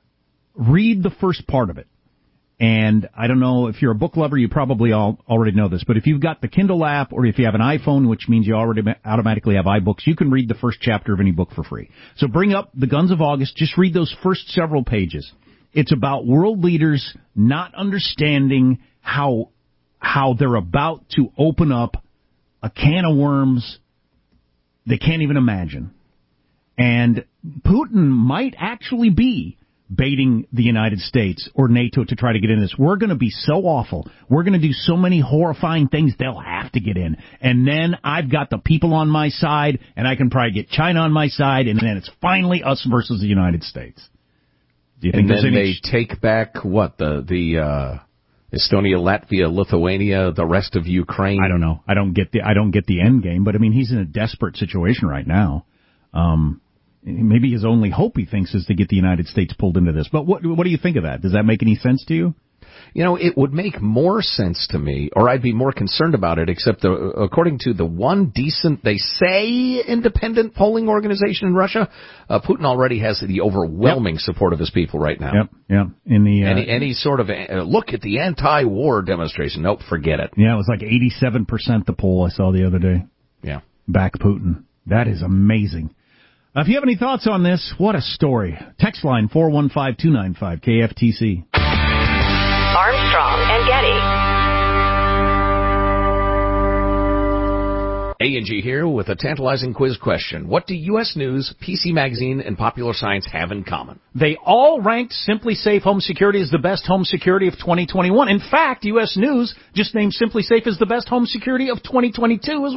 read the first part of it. And I don't know, if you're a book lover, you probably all already know this, but if you've got the Kindle app or if you have an iPhone, which means you already automatically have iBooks, you can read the first chapter of any book for free. So bring up The Guns of August, just read those first several pages. It's about world leaders not understanding how how they're about to open up a can of worms they can't even imagine. And Putin might actually be baiting the United States or NATO to try to get in this. We're going to be so awful. We're going to do so many horrifying things, they'll have to get in. And then I've got the people on my side, and I can probably get China on my side, and then it's finally us versus the United States. Do you think and then any... they take back, what, the... the uh... Estonia, Latvia, Lithuania, the rest of Ukraine. I don't know. I don't get the I don't get the end game, but I mean he's in a desperate situation right now. Um, maybe his only hope, he thinks, is to get the United States pulled into this. But what what do you think of that? Does that make any sense to you? You know, it would make more sense to me, or I'd be more concerned about it, except the, according to the one decent, they say, independent polling organization in Russia, uh, Putin already has the overwhelming yep. support of his people right now. Yep, yep. In the, uh, any, any sort of, uh, look at the anti-war demonstration. Nope, forget it. Yeah, it was like eighty-seven percent the poll I saw the other day. Yeah. Back Putin. That is amazing. Uh, if you have any thoughts on this, what a story. Text line four one five two nine five K F T C. Armstrong and Getty. A and G here with a tantalizing quiz question. What do U S News, P C Magazine, and Popular Science have in common? They all ranked Simply Safe Home Security as the best home security of twenty twenty-one. In fact, U S News just named Simply Safe as the best home security of twenty twenty-two as well.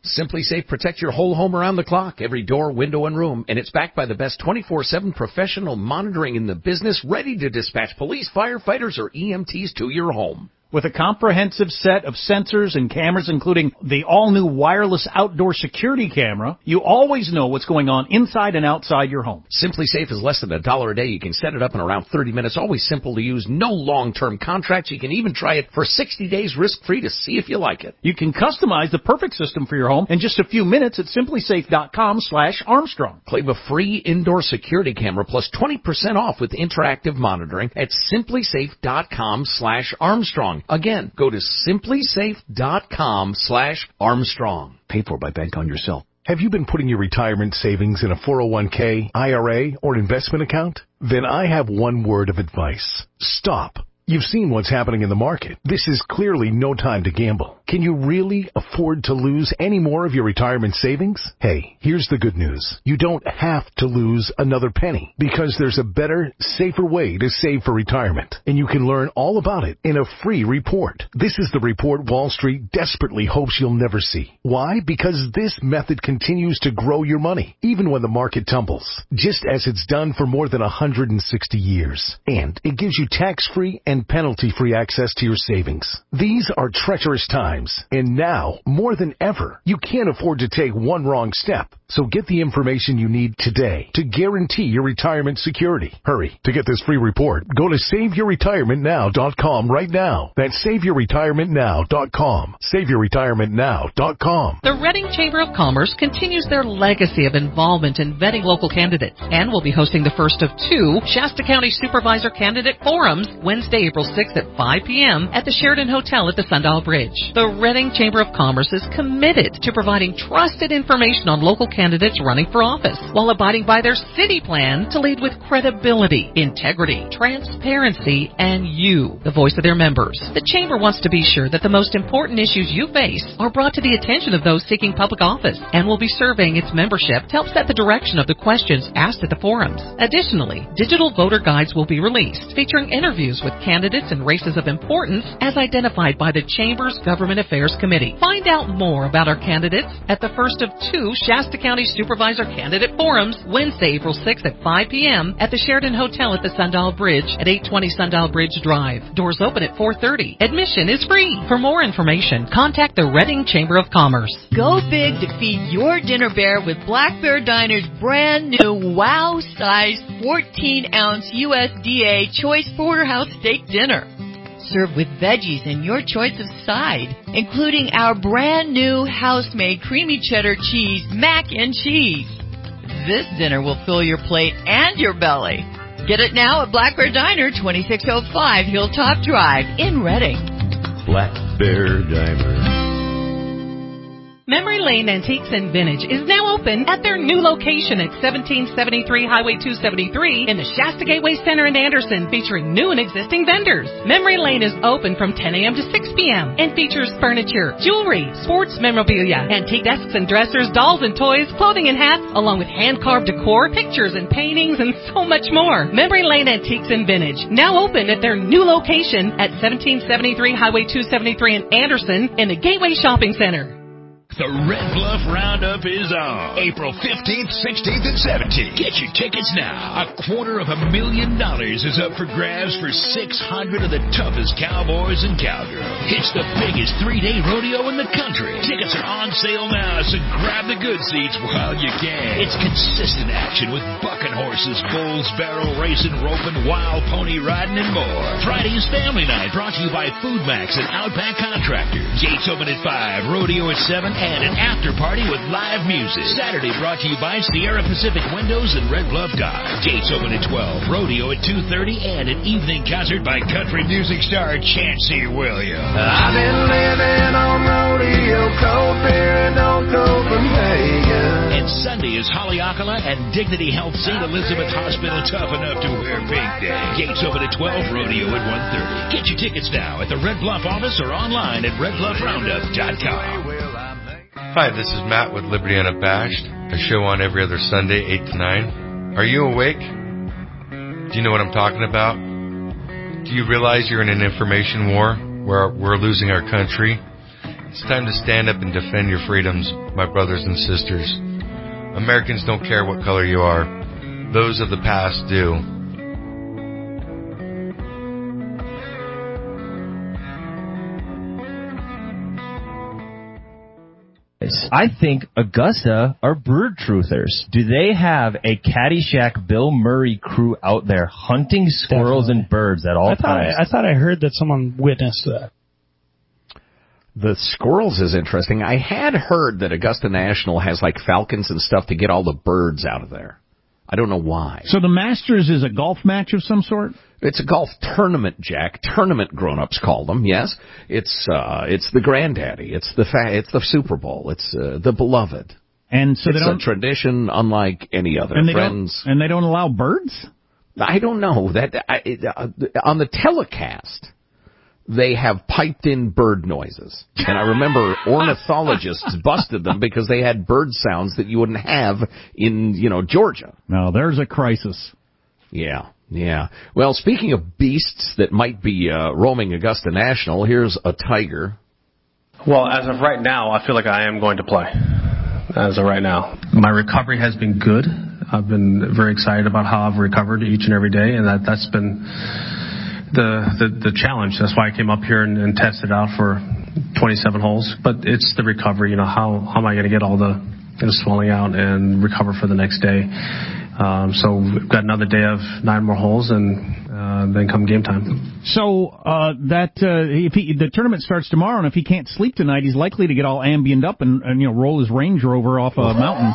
SimpliSafe protects your whole home around the clock, every door, window, and room, and it's backed by the best twenty-four seven professional monitoring in the business, ready to dispatch police, firefighters, or E M Ts to your home. With a comprehensive set of sensors and cameras, including the all-new wireless outdoor security camera, you always know what's going on inside and outside your home. SimpliSafe is less than a dollar a day. You can set it up in around thirty minutes. Always simple to use. No long-term contracts. You can even try it for sixty days risk-free to see if you like it. You can customize the perfect system for your home in just a few minutes at SimpliSafe.com slash Armstrong. Claim a free indoor security camera plus twenty percent off with interactive monitoring at SimpliSafe.com slash Armstrong. Again, go to SimpliSafe.com slash Armstrong. Paid for by Bank on Yourself. Have you been putting your retirement savings in a four oh one k, I R A, or investment account? Then I have one word of advice. Stop. You've seen what's happening in the market. This is clearly no time to gamble. Can you really afford to lose any more of your retirement savings? Hey, here's the good news. You don't have to lose another penny because there's a better, safer way to save for retirement. And you can learn all about it in a free report. This is the report Wall Street desperately hopes you'll never see. Why? Because this method continues to grow your money, even when the market tumbles, just as it's done for more than one hundred sixty years. And it gives you tax-free and penalty-free access to your savings. These are treacherous times, and now, more than ever, you can't afford to take one wrong step. So get the information you need today to guarantee your retirement security. Hurry. To get this free report, go to save your retirement now dot com right now. That's save your retirement now dot com. save your retirement now dot com. The Reading Chamber of Commerce continues their legacy of involvement in vetting local candidates and will be hosting the first of two Shasta County Supervisor Candidate Forums Wednesday, April sixth at five p.m. at the Sheridan Hotel at the Sundial Bridge. The Reading Chamber of Commerce is committed to providing trusted information on local candidates running for office while abiding by their city plan to lead with credibility, integrity, transparency, and you, the voice of their members. The Chamber wants to be sure that the most important issues you face are brought to the attention of those seeking public office and will be surveying its membership to help set the direction of the questions asked at the forums. Additionally, digital voter guides will be released featuring interviews with candidates and races of importance as identified by the Chamber's Government Affairs Committee. Find out more about our candidates at the first of two Shasta County Supervisor Candidate Forums Wednesday, April sixth at five p.m. at the Sheridan Hotel at the Sundial Bridge at eight twenty Sundial Bridge Drive. Doors open at four thirty. Admission is free. For more information, contact the Reading Chamber of Commerce. Go big to feed your dinner bear with Black Bear Diner's brand new wow-sized fourteen ounce U S D A Choice Porterhouse Steak Dinner. Served with veggies and your choice of side, including our brand new house-made creamy cheddar cheese mac and cheese. This dinner will fill your plate and your belly. Get it now at Black Bear Diner, twenty-six oh five Hilltop Drive in Reading. Black Bear Diner. Memory Lane Antiques and Vintage is now open at their new location at seventeen seventy-three Highway two seventy-three in the Shasta Gateway Center in Anderson, featuring new and existing vendors. Memory Lane is open from ten a.m. to six p.m. and features furniture, jewelry, sports memorabilia, antique desks and dressers, dolls and toys, clothing and hats, along with hand-carved decor, pictures and paintings, and so much more. Memory Lane Antiques and Vintage, now open at their new location at seventeen seventy-three Highway two seventy-three in Anderson in the Gateway Shopping Center. The Red Bluff Roundup is on April fifteenth, sixteenth, and seventeenth. Get your tickets now. A quarter of a million dollars is up for grabs for six hundred of the toughest cowboys and cowgirls. It's the biggest three-day rodeo in the country. Tickets are on sale now, so grab the good seats while you can. It's consistent action with bucking horses, bulls, barrel racing, roping, wild pony riding, and more. Friday is family night, brought to you by Food Max and Outback Contractors. Gates open at five, rodeo at seven, and an after party with live music. Saturday brought to you by Sierra Pacific Windows and Red Bluff Guide. Gates open at twelve, rodeo at two thirty, and an evening concert by country music star Chancey Williams. I've been living on rodeo, cold beer, and old Copenhagen. And Sunday is Haleakala and Dignity Health Saint Elizabeth Hospital tough enough to wear pink day. Gates open at twelve, rodeo at one thirty. Get your tickets now at the Red Bluff office or online at red bluff roundup dot com. Hi, this is Matt with Liberty Unabashed, a show on every other Sunday, eight to nine. Are you awake? Do you know what I'm talking about? Do you realize you're in an information war where we're losing our country? It's time to stand up and defend your freedoms, my brothers and sisters. Americans don't care what color you are. Those of the past do. I think Augusta are bird truthers. Do they have a Caddyshack Bill Murray crew out there hunting squirrels Definitely. and birds at all I thought times? I, I thought I heard that someone witnessed that. The squirrels is interesting. I had heard that Augusta National has like falcons and stuff to get all the birds out of there. I don't know why. So the Masters is a golf match of some sort? It's a golf tournament, Jack. Tournament grown-ups call them. Yes, it's uh, it's the granddaddy. It's the fa- it's the Super Bowl. It's uh, the beloved. And so it's they don't, a tradition unlike any other. And they Friends. don't, and they don't allow birds? I don't know that I, uh, on the telecast. They have piped in bird noises. And I remember ornithologists busted them because they had bird sounds that you wouldn't have in, you know, Georgia. No, there's a crisis. Yeah, yeah. Well, speaking of beasts that might be uh, roaming Augusta National, here's a tiger. Well, as of right now, I feel like I am going to play. As of right now. My recovery has been good. I've been very excited about how I've recovered each and every day, and that, that's been... The, the the challenge. That's why I came up here and, and tested out for twenty-seven holes. But it's the recovery. You know, how how am I going to get all the you know, swelling out and recover for the next day? Um, so we've got another day of nine more holes, and uh, then come game time. So uh, that uh, if he, the tournament starts tomorrow, and if he can't sleep tonight, he's likely to get all ambient up and, and you know roll his Range Rover off a mountain.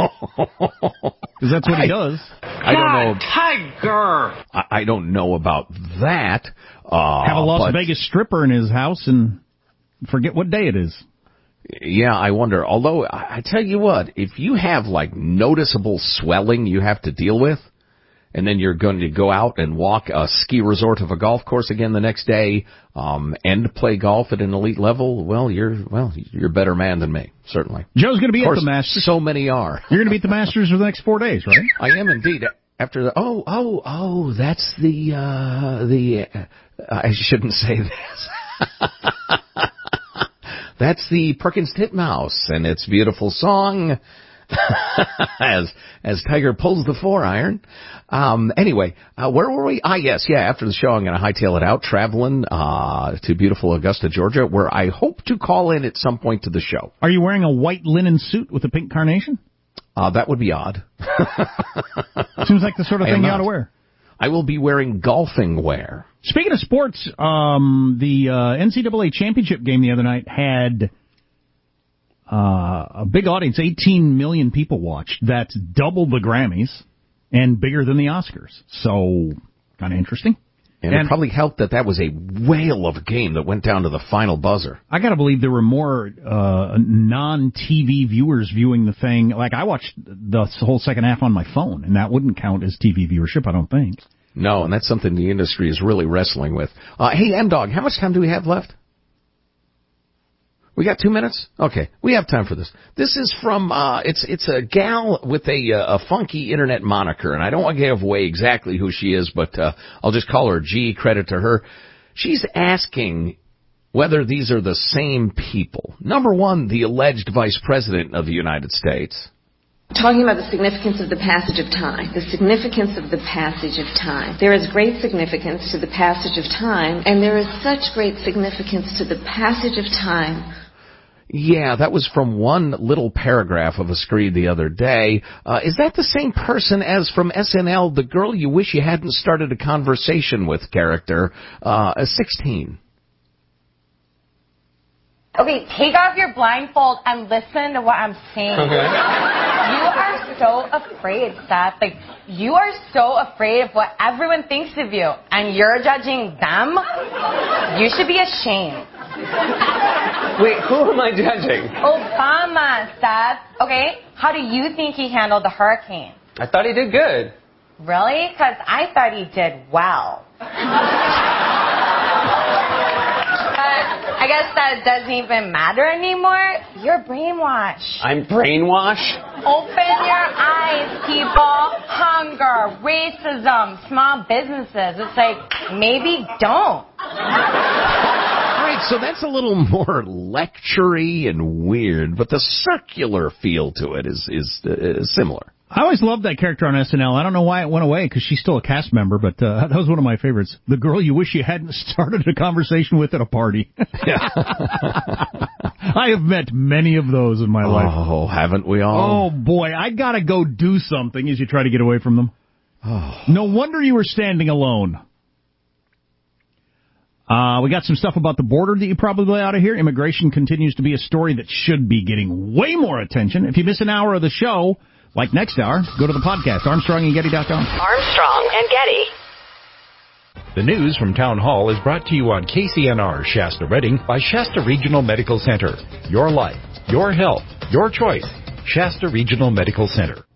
Because that's what he does. I don't know. Tiger! I, I don't know about that. Uh, Have a Las but, Vegas stripper in his house and forget what day it is. Yeah, I wonder. Although, I, I tell you what, if you have, like, noticeable swelling you have to deal with, and then you're going to go out and walk a ski resort of a golf course again the next day, um, and play golf at an elite level, well, you're, well, you're a better man than me, certainly. Joe's going to be of course, at the Masters. So many are. You're going to be at the Masters for the next four days, right? I am indeed. After the, oh, oh, oh, that's the, uh, the, uh, I shouldn't say this. That's the Perkins Titmouse and its beautiful song. as as Tiger pulls the four iron. Um, anyway, uh, where were we? Ah, yes, yeah. After the show, I'm going to hightail it out, traveling uh, to beautiful Augusta, Georgia, where I hope to call in at some point to the show. Are you wearing a white linen suit with a pink carnation? Uh, that would be odd. Seems like the sort of thing you ought to wear. I will be wearing golfing wear. Speaking of sports, um, the uh, N C double A championship game the other night had uh, a big audience. eighteen million people watched. That's double the Grammys and bigger than the Oscars. So, kind of interesting. And, and it probably helped that that was a whale of a game that went down to the final buzzer. I got to believe there were more uh, non-T V viewers viewing the thing. Like, I watched the whole second half on my phone, and that wouldn't count as T V viewership, I don't think. No, and that's something the industry is really wrestling with. Uh, hey, M-Dog, how much time do we have left? We got two minutes? Okay, we have time for this. This is from, uh, it's it's a gal with a, uh, a funky internet moniker, and I don't want to give away exactly who she is, but uh, I'll just call her G, credit to her. She's asking whether these are the same people. Number one, the alleged vice president of the United States. Talking about the significance of the passage of time, the significance of the passage of time. There is great significance to the passage of time, and there is such great significance to the passage of time. Yeah, that was from one little paragraph of a screed the other day. Uh, is that the same person as from S N L, the girl you wish you hadn't started a conversation with character, uh, sixteen? Okay, take off your blindfold and listen to what I'm saying. Okay. You are so afraid, Seth. Like, you are so afraid of what everyone thinks of you, and you're judging them? You should be ashamed. Wait, who am I judging? Obama, Seth. Okay, how do you think he handled the hurricane? I thought he did good. Really? Because I thought he did well. I guess that doesn't even matter anymore. You're brainwashed. I'm brainwashed? Open your eyes, people. Hunger, racism, small businesses. It's like, maybe don't. All right, So that's a little more lectury and weird, but the circular feel to it is is uh, similar. I always loved that character on S N L. I don't know why it went away, because she's still a cast member, but uh, that was one of my favorites. The girl you wish you hadn't started a conversation with at a party. Yeah. I have met many of those in my oh, life. Oh, haven't we all? Oh, boy, I gotta go do something as you try to get away from them. Oh. No wonder you were standing alone. Uh, we got some stuff about the border that you probably ought to hear. Immigration continues to be a story that should be getting way more attention. If you miss an hour of the show, like next hour, go to the podcast, Armstrong and Getty dot com. Armstrong and Getty. The news from Town Hall is brought to you on K C N R Shasta Redding by Shasta Regional Medical Center. Your life, your health, your choice. Shasta Regional Medical Center.